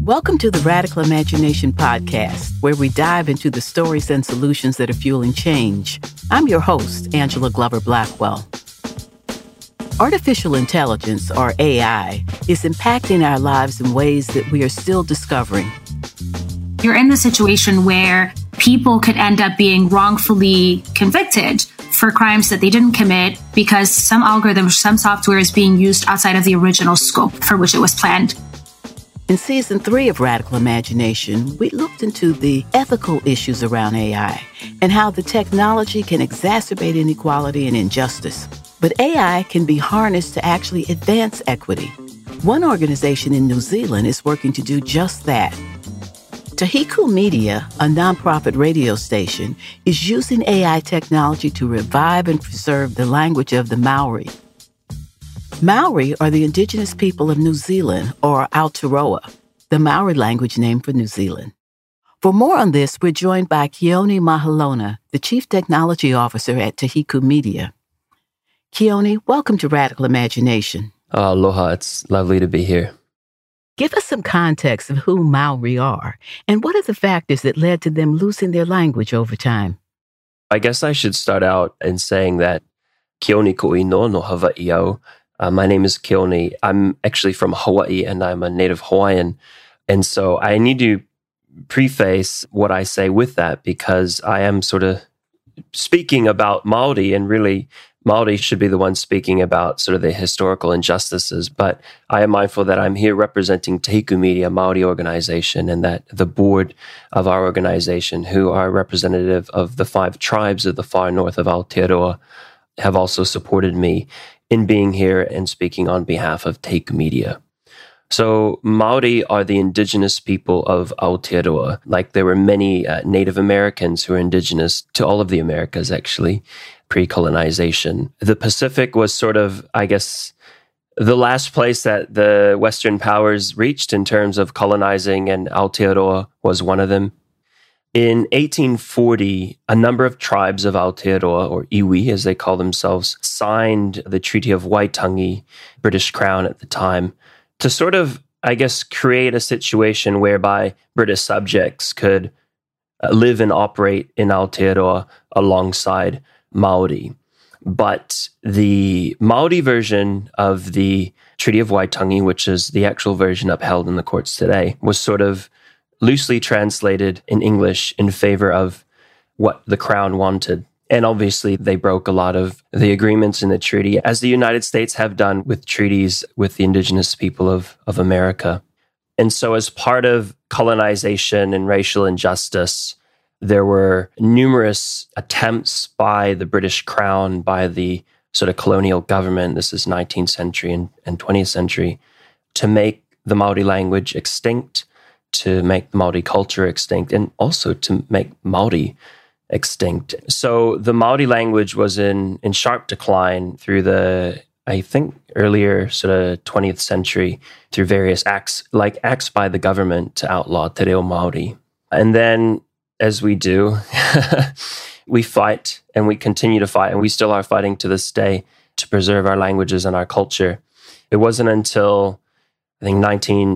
Welcome to the Radical Imagination Podcast, where we dive into the stories and solutions that are fueling change. I'm your host, Angela Glover Blackwell. Artificial intelligence, or AI, is impacting our lives in ways that we are still discovering. You're in the situation where people could end up being wrongfully convicted for crimes that they didn't commit because some algorithm or some software is being used outside of the original scope for which it was planned. In Season 3 of Radical Imagination, we looked into the ethical issues around AI and how the technology can exacerbate inequality and injustice. But AI can be harnessed to actually advance equity. One organization in New Zealand is working to do just that. Tahiku Media, a nonprofit radio station, is using AI technology to revive and preserve the language of the Maori. Maori are the indigenous people of New Zealand, or Aotearoa, the Maori language name for New Zealand. For more on this, we're joined by Keone Mahalona, the Chief Technology Officer at Tahiku Media. Keone, welcome to Radical Imagination. Aloha, it's lovely to be here. Give us some context of who Maori are, and what are the factors that led to them losing their language over time? I guess I should start out in saying that Keone ko'ino no Hawaii au. My name is Keone. I'm actually from Hawaii, and I'm a native Hawaiian. And so I need to preface what I say with that, because I am sort of speaking about Maori, and really Maori should be the one speaking about sort of the historical injustices. But I am mindful that I'm here representing Tahiku Media, a Maori organization, and that the board of our organization, who are representative of the 5 tribes of the far north of Aotearoa, have also supported me in being here and speaking on behalf of Tahiku Media. So Maori are the indigenous people of Aotearoa. Like there were many Native Americans who are indigenous to all of the Americas, actually, pre-colonization. The Pacific was sort of, I guess, the last place that the Western powers reached in terms of colonizing, and Aotearoa was one of them. In 1840, a number of tribes of Aotearoa, or iwi as they call themselves, signed the Treaty of Waitangi, British Crown at the time, to sort of, I guess, create a situation whereby British subjects could live and operate in Aotearoa alongside Maori. But the Maori version of the Treaty of Waitangi, which is the actual version upheld in the courts today, was sort of loosely translated in English in favor of what the Crown wanted. And obviously, they broke a lot of the agreements in the treaty, as the United States have done with treaties with the indigenous people of America. And so as part of colonization and racial injustice, there were numerous attempts by the British Crown, by the sort of colonial government, this is 19th century and 20th century, to make the Maori language extinct, to make the Maori culture extinct, and also to make Maori extinct. So the Maori language was in sharp decline through the, I think, earlier sort of 20th century, through various acts, like acts by the government to outlaw te reo Maori. And then, as we do, we fight, and we continue to fight, and we still are fighting to this day to preserve our languages and our culture. It wasn't until, I think,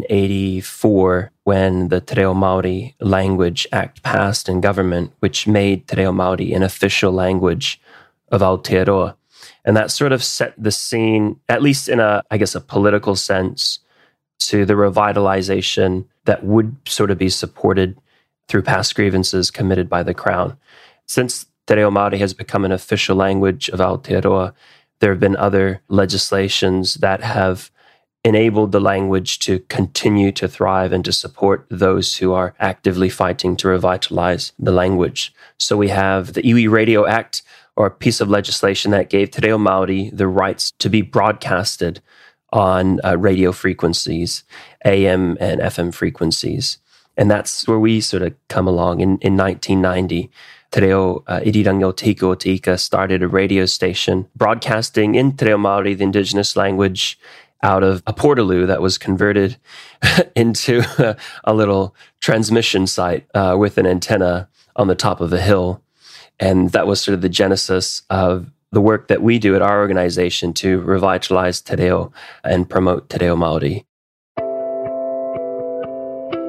1984 when the Te Reo Maori Language Act passed in government, which made Te Reo Maori an official language of Aotearoa. And that sort of set the scene, at least in a political sense, to the revitalization that would sort of be supported through past grievances committed by the Crown. Since Te Reo Maori has become an official language of Aotearoa, there have been other legislations that have enabled the language to continue to thrive and to support those who are actively fighting to revitalize the language. So we have the Iwi Radio Act, or a piece of legislation that gave Te Reo Maori the rights to be broadcasted on radio frequencies, AM and FM frequencies. And that's where we sort of come along. In 1990, Te Reo Irirangi o Te Ika o Te Ika started a radio station broadcasting in Te Reo Maori, the indigenous language, out of a portaloo that was converted into a little transmission site with an antenna on the top of a hill. And that was sort of the genesis of the work that we do at our organization to revitalize Te Reo and promote Te Reo Maori.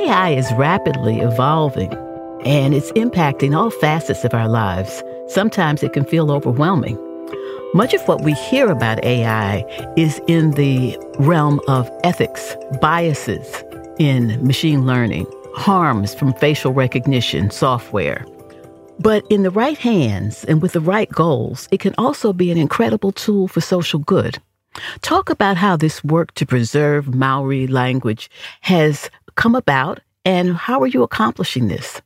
AI is rapidly evolving, and it's impacting all facets of our lives. Sometimes it can feel overwhelming. Much of what we hear about AI is in the realm of ethics, biases in machine learning, harms from facial recognition software. But in the right hands and with the right goals, it can also be an incredible tool for social good. Talk about how this work to preserve Maori language has come about, and how are you accomplishing this?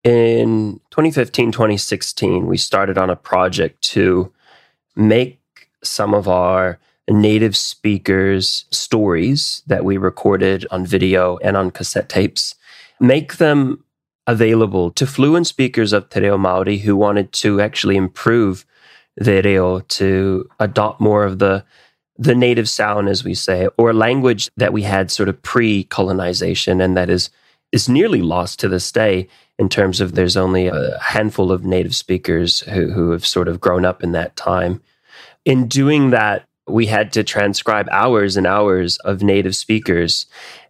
In 2015, 2016, we started on a project to make some of our native speakers' stories that we recorded on video and on cassette tapes, make them available to fluent speakers of Te Reo Māori who wanted to actually improve their reo, to adopt more of the native sound, as we say, or language that we had sort of pre-colonization and that is nearly lost to this day in terms of there's only a handful of native speakers who have sort of grown up in that time. In doing that, we had to transcribe hours and hours of native speakers,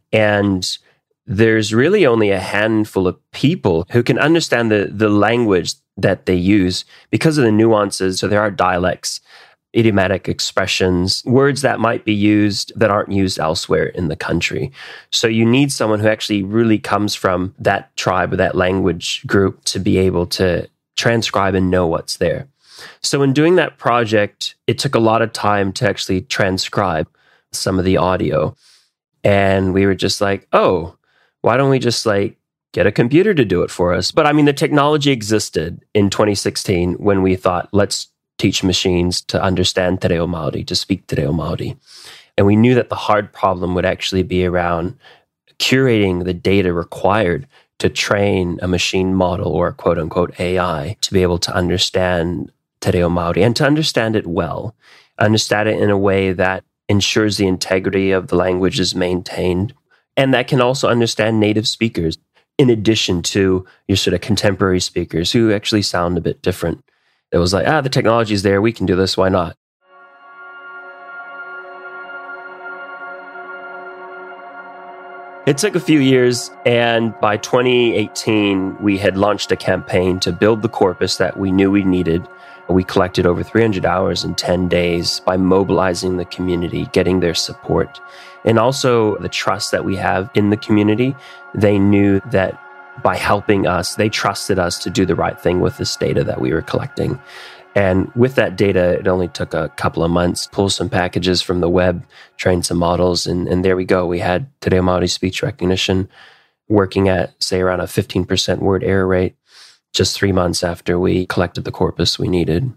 and there's really only a handful of people who can understand the language that they use because of the nuances. So there are dialects, idiomatic expressions, words that might be used that aren't used elsewhere in the country. So you need someone who actually really comes from that tribe or that language group to be able to transcribe and know what's there. So in doing that project, it took a lot of time to actually transcribe some of the audio. And we were just like, oh, why don't we just get a computer to do it for us? But I mean, the technology existed in 2016 when we thought, let's teach machines to understand Te Reo Māori, to speak Te Reo Māori. And we knew that the hard problem would actually be around curating the data required to train a machine model or quote unquote AI to be able to understand Te Reo Māori and to understand it well, understand it in a way that ensures the integrity of the language is maintained, and that can also understand native speakers in addition to your sort of contemporary speakers who actually sound a bit different. It was like, the technology is there, we can do this, why not? It took a few years, and by 2018, we had launched a campaign to build the corpus that we knew we needed. We collected over 300 hours in 10 days by mobilizing the community, getting their support, and also the trust that we have in the community. They knew that by helping us, they trusted us to do the right thing with this data that we were collecting. And with that data, it only took a couple of months, pull some packages from the web, train some models, and there we go. We had Te Reo Māori speech recognition working at, say, around a 15% word error rate just 3 months after we collected the corpus we needed.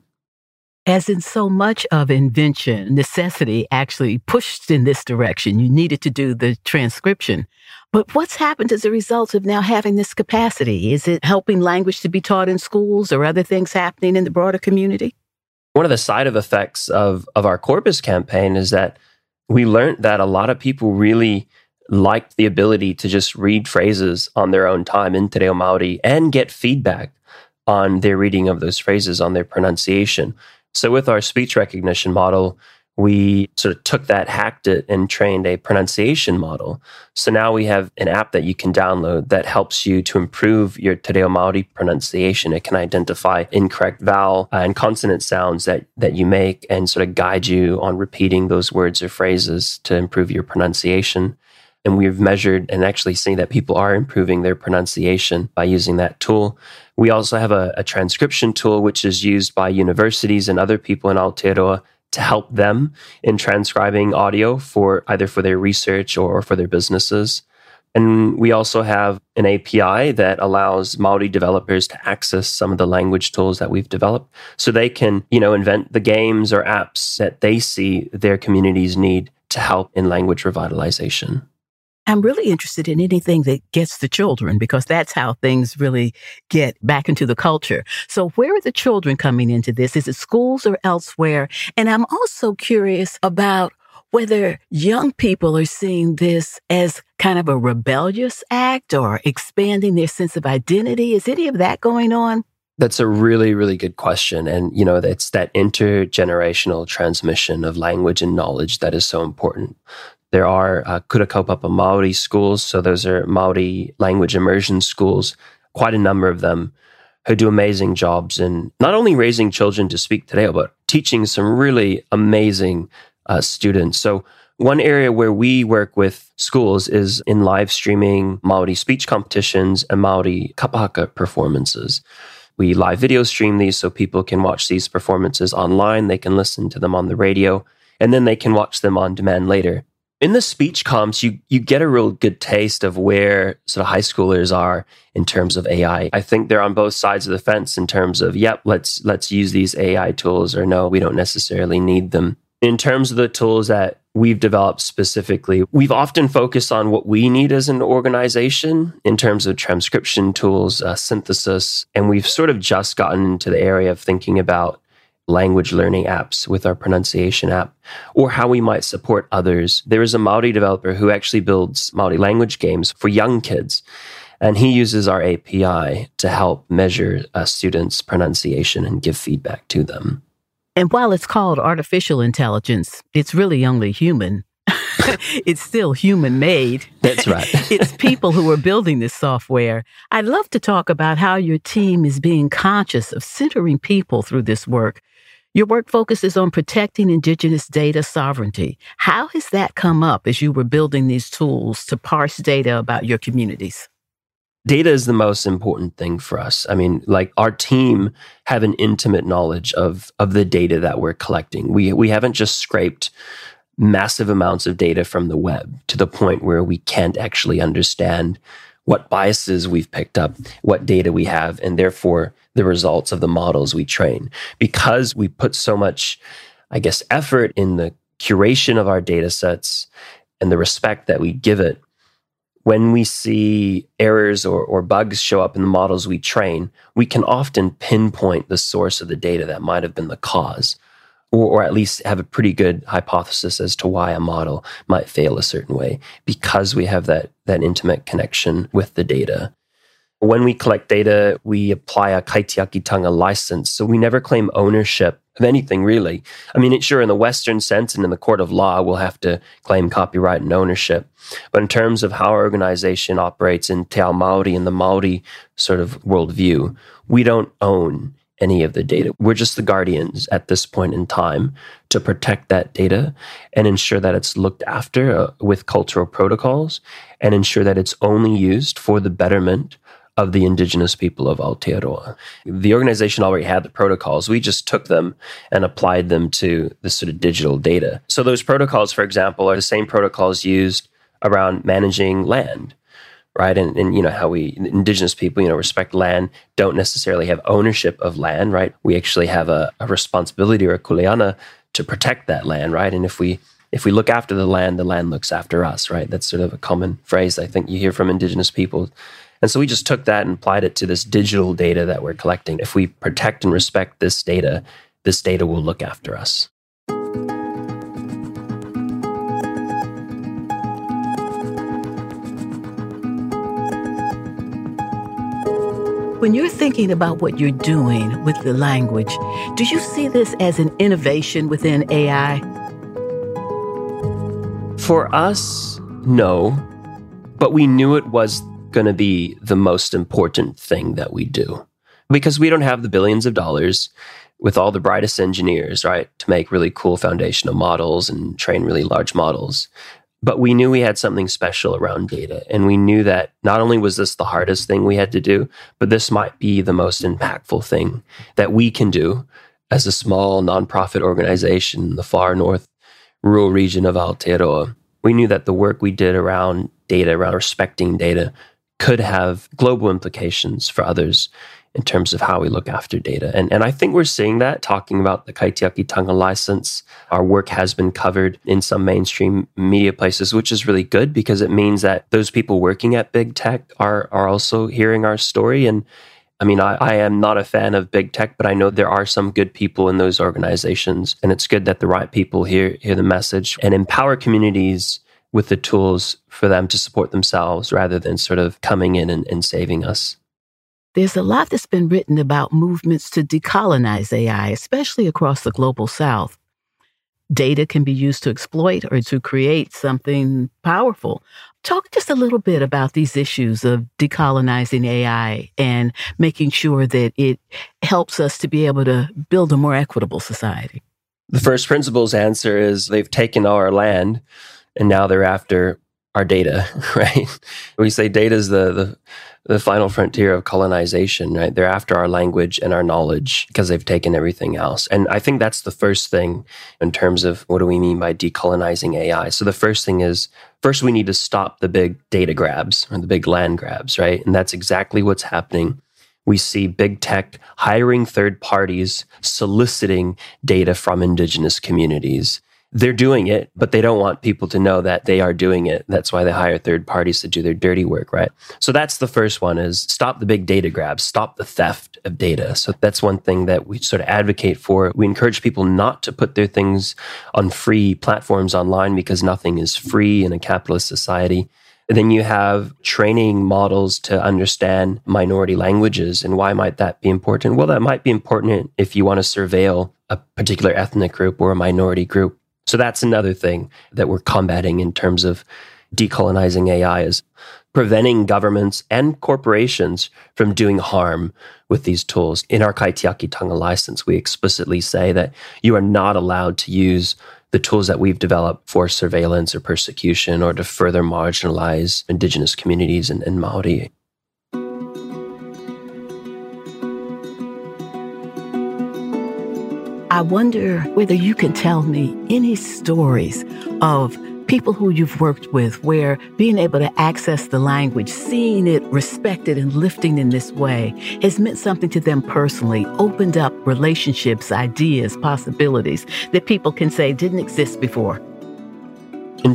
As in so much of invention, necessity actually pushed in this direction. You needed to do the transcription. But what's happened as a result of now having this capacity? Is it helping language to be taught in schools or other things happening in the broader community? One of the side effects of our corpus campaign is that we learned that a lot of people really liked the ability to just read phrases on their own time in Te Reo Māori and get feedback on their reading of those phrases, on their pronunciation. So with our speech recognition model, we sort of took that, hacked it, and trained a pronunciation model. So now we have an app that you can download that helps you to improve your Te Reo Māori pronunciation. It can identify incorrect vowel and consonant sounds that you make and sort of guide you on repeating those words or phrases to improve your pronunciation. And we've measured and actually seen that people are improving their pronunciation by using that tool. We also have a transcription tool, which is used by universities and other people in Aotearoa to help them in transcribing audio for either for their research or for their businesses. And we also have an API that allows Māori developers to access some of the language tools that we've developed so they can, invent the games or apps that they see their communities need to help in language revitalization. I'm really interested in anything that gets the children, because that's how things really get back into the culture. So where are the children coming into this? Is it schools or elsewhere? And I'm also curious about whether young people are seeing this as kind of a rebellious act or expanding their sense of identity. Is any of that going on? That's a really, really good question. And, it's that intergenerational transmission of language and knowledge that is so important. There are Kura Kaupapa Māori schools, so those are Māori language immersion schools, quite a number of them, who do amazing jobs in not only raising children to speak te reo, but teaching some really amazing students. So one area where we work with schools is in live streaming Māori speech competitions and Māori kapahaka performances. We live video stream these so people can watch these performances online. They can listen to them on the radio, and then they can watch them on demand later. In the speech comps, you get a real good taste of where sort of high schoolers are in terms of AI. I think they're on both sides of the fence in terms of, yep, let's use these AI tools, or no, we don't necessarily need them. In terms of the tools that we've developed specifically, we've often focused on what we need as an organization in terms of transcription tools, synthesis, and we've sort of just gotten into the area of thinking about language learning apps with our pronunciation app, or how we might support others. There is a Māori developer who actually builds Māori language games for young kids, and he uses our API to help measure students' pronunciation and give feedback to them. And while it's called artificial intelligence, it's really only human. It's still human-made. That's right. It's people who are building this software. I'd love to talk about how your team is being conscious of centering people through this work. Your work focuses on protecting Indigenous data sovereignty. How has that come up as you were building these tools to parse data about your communities? Data is the most important thing for us. I mean, like, our team have an intimate knowledge of the data that we're collecting. We haven't just scraped massive amounts of data from the web to the point where we can't actually understand what biases we've picked up, what data we have, and therefore the results of the models we train. Because we put so much, I guess, effort in the curation of our data sets and the respect that we give it, when we see errors or bugs show up in the models we train, we can often pinpoint the source of the data that might have been the cause, or at least have a pretty good hypothesis as to why a model might fail a certain way, because we have that intimate connection with the data. When we collect data, we apply a kaitiakitanga license, so we never claim ownership of anything, really. I mean, sure, in the Western sense and in the court of law, we'll have to claim copyright and ownership. But in terms of how our organization operates in Te Ao Māori and the Māori sort of worldview, we don't own any of the data. We're just the guardians at this point in time to protect that data and ensure that it's looked after with cultural protocols, and ensure that it's only used for the betterment of the Indigenous people of Aotearoa. The organization already had the protocols. We just took them and applied them to the sort of digital data. So those protocols, for example, are the same protocols used around managing land, right? And you know, how we, Indigenous people, respect land, don't necessarily have ownership of land, right? We actually have a responsibility, or a kuleana, to protect that land, right? And if we look after the land looks after us, right? That's sort of a common phrase I think you hear from Indigenous people. And so we just took that and applied it to this digital data that we're collecting. If we protect and respect this data will look after us. When you're thinking about what you're doing with the language, do you see this as an innovation within AI? For us, no, but we knew it was going to be the most important thing that we do, because we don't have the billions of dollars with all the brightest engineers, right, to make really cool foundational models and train really large models. But we knew we had something special around data, and we knew that not only was this the hardest thing we had to do, but this might be the most impactful thing that we can do as a small nonprofit organization in the far north rural region of Aotearoa. We knew that the work we did around data, around respecting data, could have global implications for others in terms of how we look after data. And I think we're seeing that, talking about the Kaitiakitanga license. Our work has been covered in some mainstream media places, which is really good, because it means that those people working at big tech are also hearing our story. And I mean, I am not a fan of big tech, but I know there are some good people in those organizations. And it's good that the right people hear the message and empower communities with the tools for them to support themselves, rather than sort of coming in and saving us. There's a lot that's been written about movements to decolonize AI, especially across the global South. data can be used to exploit or to create something powerful. Talk just a little bit about these issues of decolonizing AI and making sure that it helps us to be able to build a more equitable society. The first principles answer is they've taken all our land and now they're after our data, right? We say data is the final frontier of colonization, right? They're after our language and our knowledge because they've taken everything else. And I think that's the first thing in terms of what do we mean by decolonizing AI. So the first thing is, first we need to stop the big data grabs or the big land grabs, right? And that's exactly what's happening. We see big tech hiring third parties, soliciting data from indigenous communities. They're doing it, but they don't want people to know that they are doing it. That's why they hire third parties to do their dirty work, right? So that's the first one, is stop the big data grabs, stop the theft of data. So that's one thing that we sort of advocate for. We encourage people not to put their things on free platforms online because nothing is free in a capitalist society. And then you have training models to understand minority languages. And why might that be important? Well, that might be important if you want to surveil a particular ethnic group or a minority group. So that's another thing that we're combating in terms of decolonizing AI, is preventing governments and corporations from doing harm with these tools. In our Kaitiakitanga license, we explicitly say that you are not allowed to use the tools that we've developed for surveillance or persecution or to further marginalize indigenous communities and Māori. I wonder whether you can tell me any stories of people who you've worked with where being able to access the language, seeing it respected and lifting in this way has meant something to them personally, opened up relationships, ideas, possibilities that people can say didn't exist before. In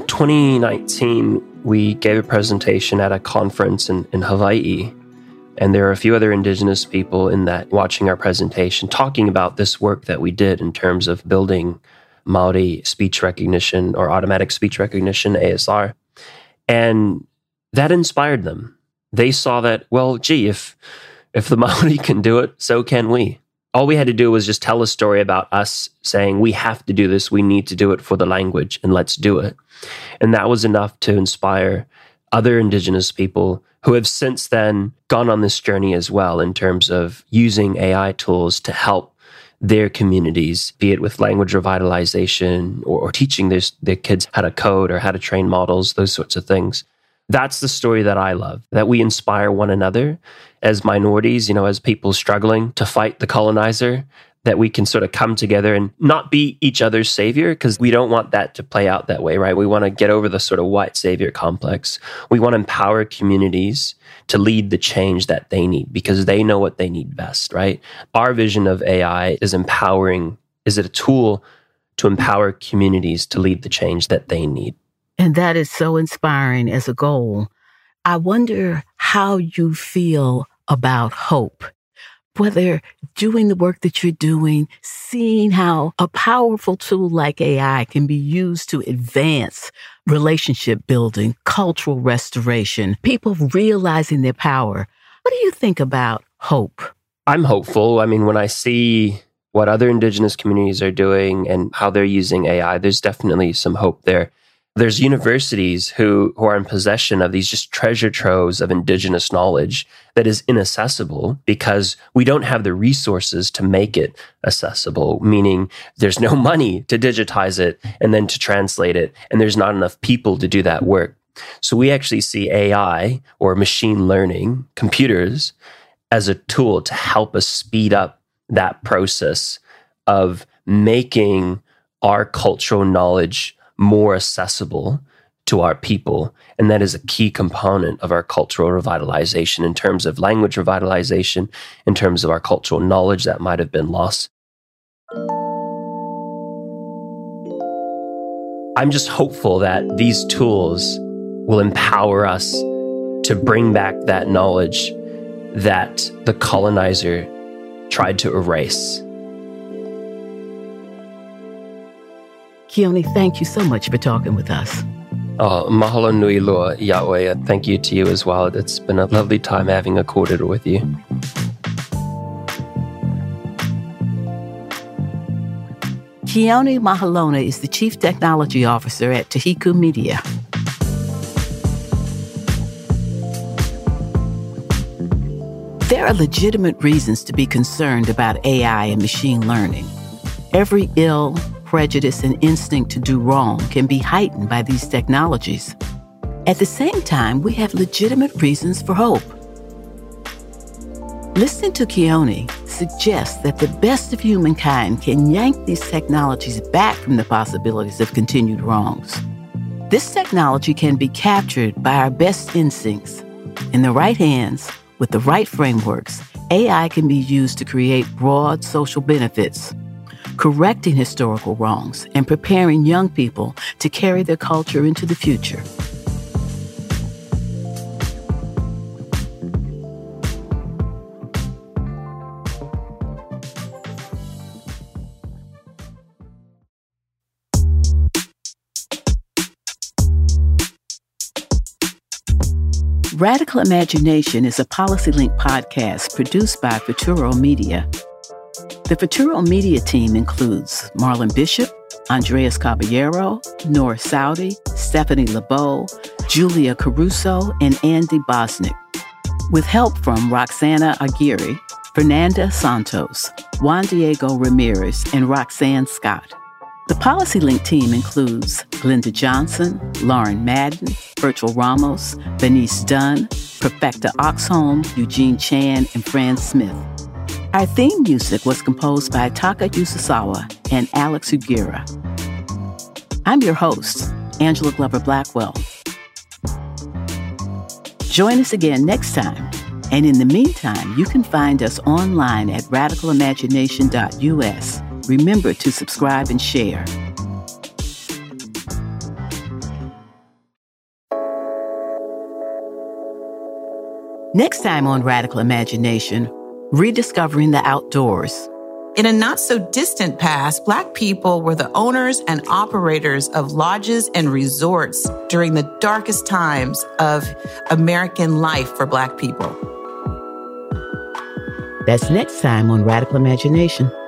2019, we gave a presentation at a conference in Hawaii. And there are a few other indigenous people in that watching our presentation, talking about this work that we did in terms of building Māori speech recognition or automatic speech recognition, ASR. And that inspired them. They saw that, well, gee, if the Māori can do it, so can we. All we had to do was just tell a story about us saying, we have to do this, we need to do it for the language, and let's do it. And that was enough to inspire other indigenous people who have since then gone on this journey as well in terms of using AI tools to help their communities, be it with language revitalization or teaching their kids how to code or how to train models, those sorts of things. That's the story that I love, that we inspire one another as minorities, as people struggling to fight the colonizer, that we can sort of come together and not be each other's savior, because we don't want that to play out that way, right? We want to get over the sort of white savior complex. We want to empower communities to lead the change that they need because they know what they need best, right? Our vision of AI is is it a tool to empower communities to lead the change that they need? And that is so inspiring as a goal. I wonder how you feel about hope. Whether doing the work that you're doing, seeing how a powerful tool like AI can be used to advance relationship building, cultural restoration, people realizing their power. What do you think about hope? I'm hopeful. I mean, when I see what other indigenous communities are doing and how they're using AI, there's definitely some hope there. There's universities who are in possession of these just treasure troves of indigenous knowledge that is inaccessible because we don't have the resources to make it accessible, meaning there's no money to digitize it and then to translate it, and there's not enough people to do that work. So we actually see AI or machine learning, computers, as a tool to help us speed up that process of making our cultural knowledge more accessible to our people. And that is a key component of our cultural revitalization in terms of language revitalization, in terms of our cultural knowledge that might have been lost. I'm just hopeful that these tools will empower us to bring back that knowledge that the colonizer tried to erase. Keone, thank you so much for talking with us. Oh, mahalo nui loa, Yahweh. Thank you to you as well. It's been a lovely time having a kōrero with you. Keone Mahalona is the Chief Technology Officer at Tahiku Media. There are legitimate reasons to be concerned about AI and machine learning. Every ill, prejudice, and instinct to do wrong can be heightened by these technologies. At the same time, we have legitimate reasons for hope. Listening to Keone suggests that the best of humankind can yank these technologies back from the possibilities of continued wrongs. This technology can be captured by our best instincts. In the right hands, with the right frameworks, AI can be used to create broad social benefits, correcting historical wrongs and preparing young people to carry their culture into the future. Radical Imagination is a PolicyLink podcast produced by Futuro Media. The Futuro Media team includes Marlon Bishop, Andreas Caballero, Noor Saudi, Stephanie LeBeau, Julia Caruso, and Andy Bosnick, with help from Roxana Aguirre, Fernanda Santos, Juan Diego Ramirez, and Roxanne Scott. The PolicyLink team includes Glenda Johnson, Lauren Madden, Virtual Ramos, Benice Dunn, Perfecta Oxholm, Eugene Chan, and Fran Smith. Our theme music was composed by Taka Yususawa and Alex Ugira. I'm your host, Angela Glover Blackwell. Join us again next time. And in the meantime, you can find us online at radicalimagination.us. Remember to subscribe and share. Next time on Radical Imagination, rediscovering the outdoors. In a not-so-distant past, Black people were the owners and operators of lodges and resorts during the darkest times of American life for Black people. That's next time on Radical Imagination.